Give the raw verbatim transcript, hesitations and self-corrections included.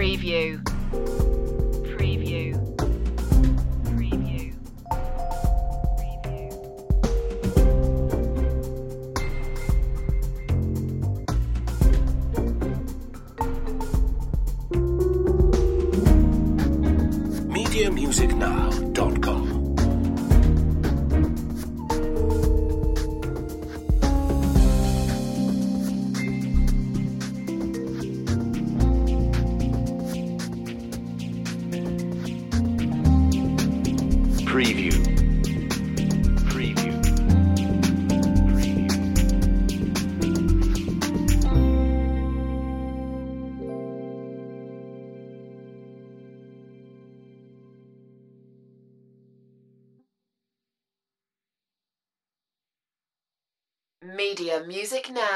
Preview. Preview. Preview. media music now dot com. Preview. Preview. Media Music Now.